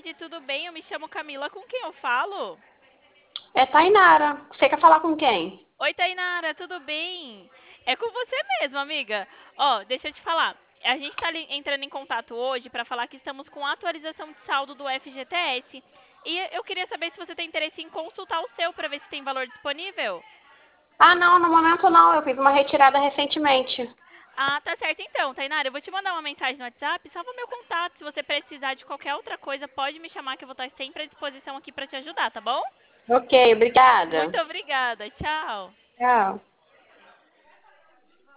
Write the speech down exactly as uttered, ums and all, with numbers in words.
tarde, tudo bem? Eu me chamo Camila, com quem eu falo? É Tainara. Você quer falar com quem? Oi, Tainara, tudo bem? É com você mesmo, amiga. Ó, deixa eu te falar. A gente está entrando em contato hoje para falar que estamos com atualização de saldo do F G T S. E eu queria saber se você tem interesse em consultar o seu para ver se tem valor disponível. Ah, não, no momento não. Eu fiz uma retirada recentemente. Ah, tá certo então, Tainara. Eu vou te mandar uma mensagem no WhatsApp, salva meu contato. Se você precisar de qualquer outra coisa, pode me chamar que eu vou estar sempre à disposição aqui para te ajudar, tá bom? Ok, obrigada. Muito obrigada. Tchau. Tchau.